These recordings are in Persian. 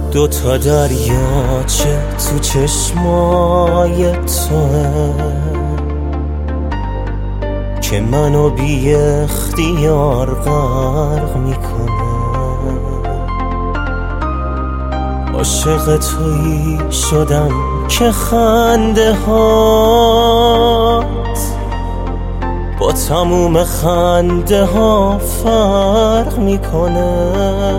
دوتا دریاچه تو چشمای توه که منو بی اختیار غرق میکنه. عاشق تویی شدم که خنده هات با تموم خنده ها فرق میکنه.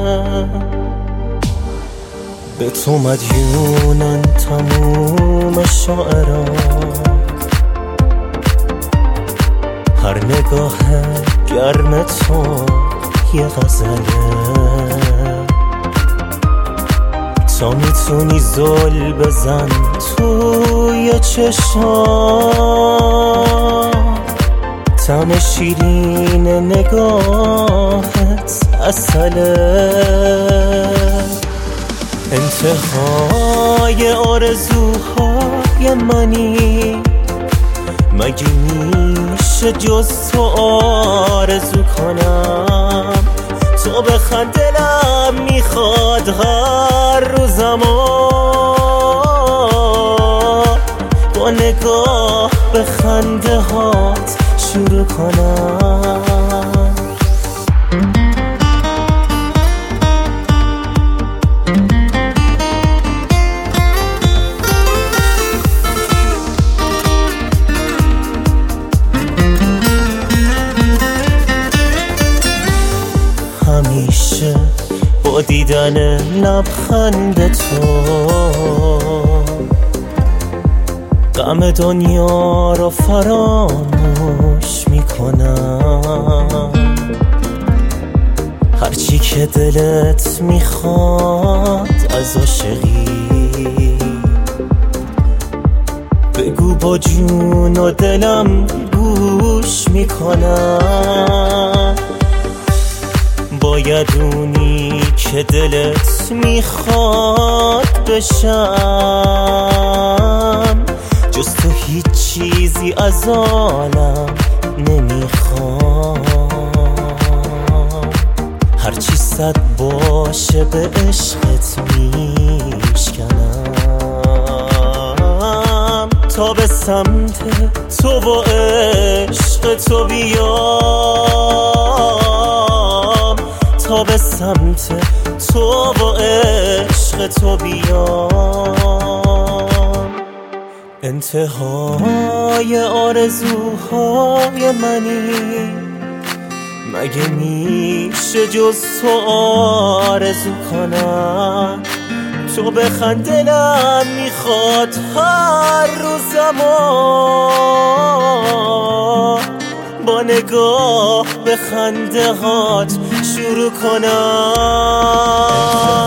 به تو مدیونن تموم شاعران، هر نگاه گرم تو یه غزله. تا میتونی زل بزن توی چشام، طعم شیرین نگاهت عسله. انتهای آرزوهای منی، مگه میشه جز تو آرزو کنم؟ تو بخند دلم میخواد هر روزمو با نگاه به خنده هات شروع کنم. همیشه با دیدن لبخند تو غم دنیا رو فراموش میکنم. هرچی که دلت میخواد از عاشقی بگو، با جون و دلم گوش میکنم. باید اونی که دلت میخواد بشم، جز تو هیچ چیزی از عالم نمیخوام. هرچی صد باشه به عشقت میشکنم، تا به سمت تو و عشق تو بیام، تا به سمت تو و عشق تو بیام. انتهای آرزوهای منی، مگه میشه جز تو آرزو کنم؟ تو بخند دلم میخواد هر روزمو با نگاه به خنده هات شروع کنم.